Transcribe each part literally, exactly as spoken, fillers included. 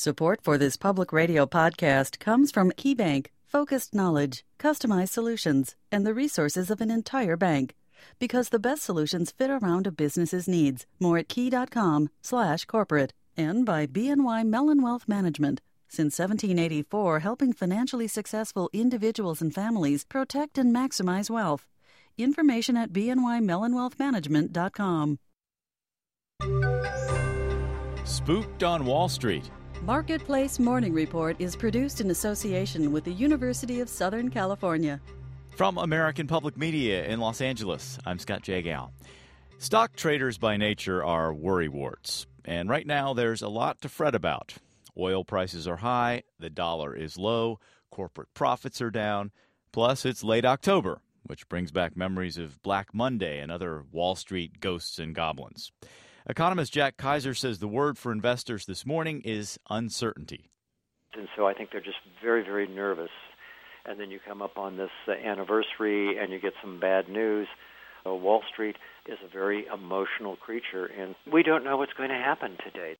Support for this public radio podcast comes from KeyBank, focused knowledge, customized solutions, and the resources of an entire bank. Because the best solutions fit around a business's needs. More at key.com slash corporate. And by B N Y Mellon Wealth Management. Since seventeen eighty-four, helping financially successful individuals and families protect and maximize wealth. Information at b n y mellon wealth management dot com. Spooked on Wall Street. Marketplace Morning Report is produced in association with the University of Southern California. From American Public Media in Los Angeles, I'm Scott Jagow. Stock traders by nature are worrywarts, and right now there's a lot to fret about. Oil prices are high, the dollar is low, corporate profits are down, plus it's late October, which brings back memories of Black Monday and other Wall Street ghosts and goblins. Economist Jack Kaiser says the word for investors this morning is uncertainty. And so I think they're just very, very nervous. And then you come up on this uh, anniversary and you get some bad news. Uh, Wall Street is a very emotional creature, and we don't know what's going to happen today.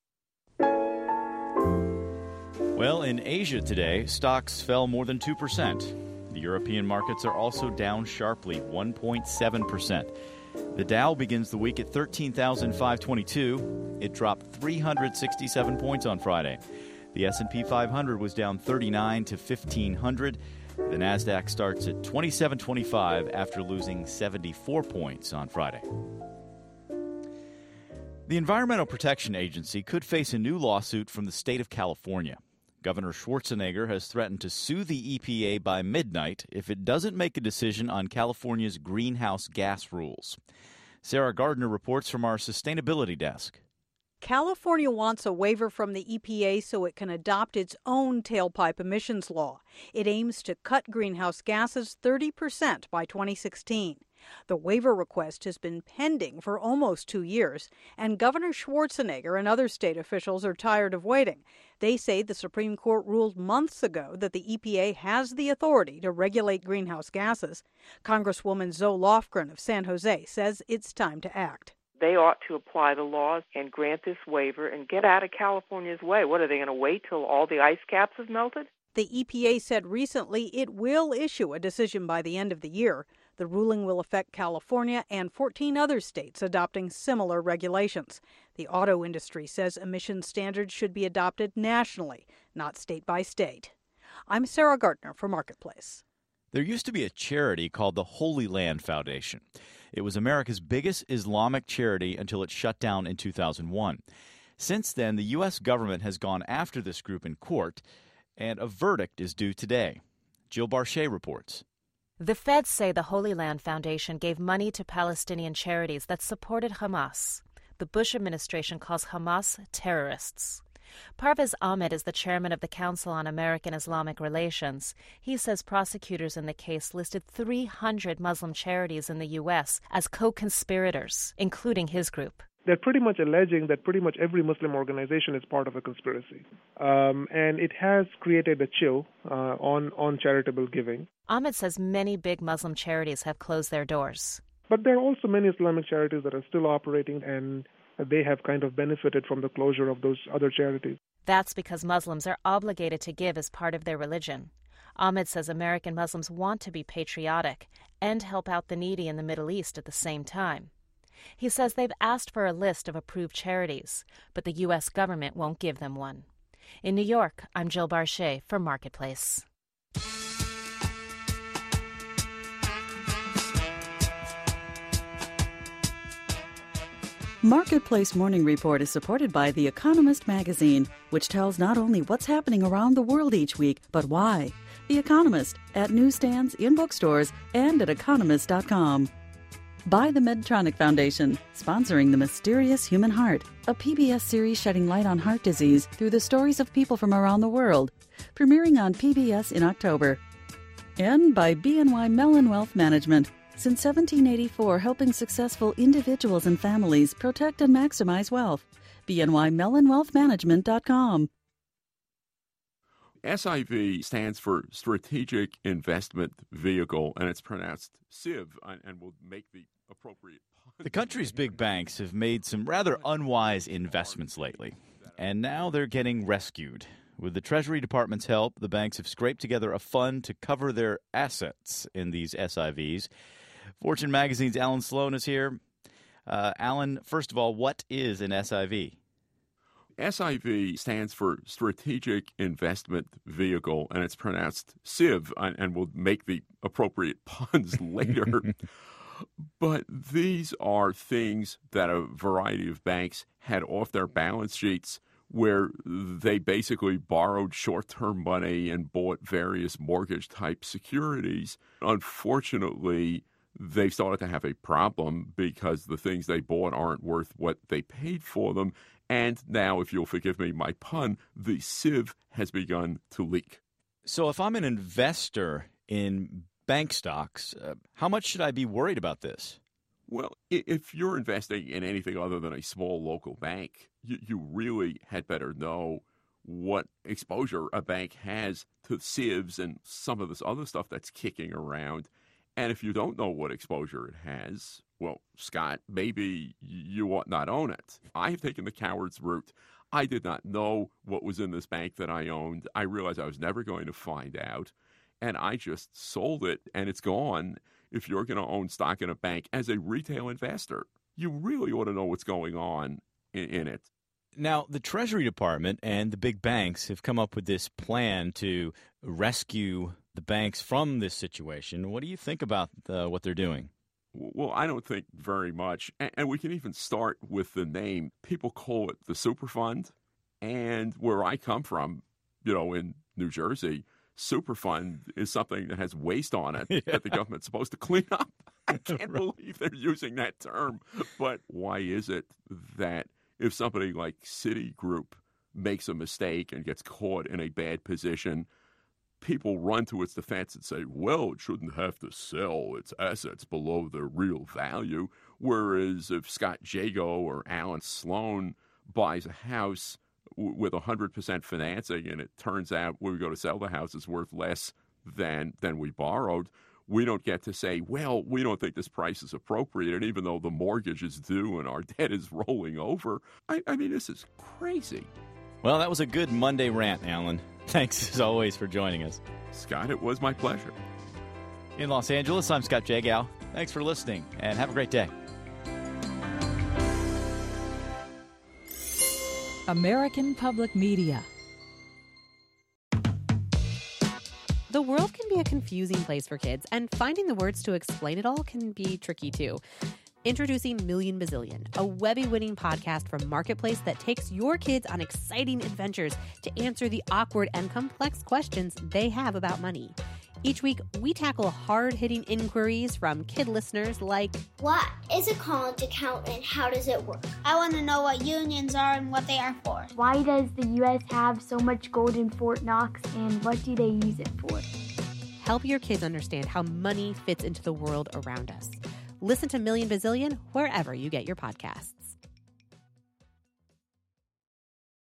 Well, in Asia today, stocks fell more than two percent. The European markets are also down sharply, one point seven percent. The Dow begins the week at thirteen thousand five hundred twenty-two. It dropped three hundred sixty-seven points on Friday. The S and P five hundred was down thirty-nine to fifteen hundred. The Nasdaq starts at twenty-seven twenty-five after losing seventy-four points on Friday. The Environmental Protection Agency could face a new lawsuit from the state of California. Governor Schwarzenegger has threatened to sue the E P A by midnight if it doesn't make a decision on California's greenhouse gas rules. Sarah Gardner reports from our sustainability desk. California wants a waiver from the E P A so it can adopt its own tailpipe emissions law. It aims to cut greenhouse gases thirty percent by twenty sixteen. The waiver request has been pending for almost two years, and Governor Schwarzenegger and other state officials are tired of waiting. They say the Supreme Court ruled months ago that the E P A has the authority to regulate greenhouse gases. Congresswoman Zoe Lofgren of San Jose says it's time to act. They ought to apply the laws and grant this waiver and get out of California's way. What, are they going to wait till all the ice caps have melted? The E P A said recently it will issue a decision by the end of the year. The ruling will affect California and fourteen other states adopting similar regulations. The auto industry says emission standards should be adopted nationally, not state by state. I'm Sarah Gardner for Marketplace. There used to be a charity called the Holy Land Foundation. It was America's biggest Islamic charity until it shut down in two thousand one. Since then, the U S government has gone after this group in court, and a verdict is due today. Jill Barchet reports. The feds say the Holy Land Foundation gave money to Palestinian charities that supported Hamas. The Bush administration calls Hamas terrorists. Parvez Ahmed is the chairman of the Council on American Islamic Relations. He says prosecutors in the case listed three hundred Muslim charities in the U S as co-conspirators, including his group. They're pretty much alleging that pretty much every Muslim organization is part of a conspiracy. Um, and it has created a chill uh, on, on charitable giving. Ahmed says many big Muslim charities have closed their doors. But there are also many Islamic charities that are still operating, and they have kind of benefited from the closure of those other charities. That's because Muslims are obligated to give as part of their religion. Ahmed says American Muslims want to be patriotic and help out the needy in the Middle East at the same time. He says they've asked for a list of approved charities, but the U S government won't give them one. In New York, I'm Jill Barchet for Marketplace. Marketplace Morning Report is supported by The Economist magazine, which tells not only what's happening around the world each week, but why. The Economist, at newsstands, in bookstores, and at economist dot com. By the Medtronic Foundation, sponsoring The Mysterious Human Heart, a P B S series shedding light on heart disease through the stories of people from around the world, premiering on P B S in October. And by B N Y Mellon Wealth Management, since seventeen eighty-four helping successful individuals and families protect and maximize wealth. B N Y mellon wealth management dot com. S I V stands for Strategic Investment Vehicle, and it's pronounced S I V, and will make the appropriate... The country's big banks have made some rather unwise investments lately. And now they're getting rescued. With the Treasury Department's help, the banks have scraped together a fund to cover their assets in these S I Vs. Fortune Magazine's Alan Sloan is here. Uh, Alan, first of all, what is an S I V? S I V stands for Strategic Investment Vehicle, and it's pronounced S I V, and we'll make the appropriate puns later. But these are things that a variety of banks had off their balance sheets where they basically borrowed short-term money and bought various mortgage-type securities. Unfortunately, they've started to have a problem because the things they bought aren't worth what they paid for them. And now, if you'll forgive me my pun, the S I V has begun to leak. So if I'm an investor in bank stocks, uh, how much should I be worried about this? Well, if you're investing in anything other than a small local bank, you, you really had better know what exposure a bank has to S I Vs and some of this other stuff that's kicking around. And if you don't know what exposure it has, well, Scott, maybe you ought not own it. I have taken the coward's route. I did not know what was in this bank that I owned. I realized I was never going to find out. And I just sold it, and it's gone. If you're going to own stock in a bank as a retail investor, you really ought to know what's going on in, in it. Now, the Treasury Department and the big banks have come up with this plan to rescue the banks from this situation. What do you think about uh, what they're doing? Well, I don't think very much. And, and we can even start with the name. People call it the Superfund. And where I come from, you know, in New Jersey, Superfund is something that has waste on it yeah. that the government's supposed to clean up. I can't right. believe they're using that term. But why is it that if somebody like Citigroup makes a mistake and gets caught in a bad position, people run to its defense and say, well, it shouldn't have to sell its assets below their real value. Whereas if Scott Jago or Alan Sloan buys a house with one hundred percent financing and it turns out when we go to sell the house it's worth less than than we borrowed, we don't get to say, well, we don't think this price is appropriate. And even though the mortgage is due and our debt is rolling over, I, I mean, this is crazy. Well, that was a good Monday rant, Alan. Thanks, as always, for joining us. Scott, it was my pleasure. In Los Angeles, I'm Scott Jagow. Thanks for listening, and have a great day. American Public Media. The world can be a confusing place for kids, and finding the words to explain it all can be tricky, too. Introducing Million Bazillion, a Webby-winning podcast from Marketplace that takes your kids on exciting adventures to answer the awkward and complex questions they have about money. Each week, we tackle hard-hitting inquiries from kid listeners like, what is a college account and how does it work? I want to know what unions are and what they are for. Why does the U S have so much gold in Fort Knox and what do they use it for? Help your kids understand how money fits into the world around us. Listen to Million Bazillion wherever you get your podcasts.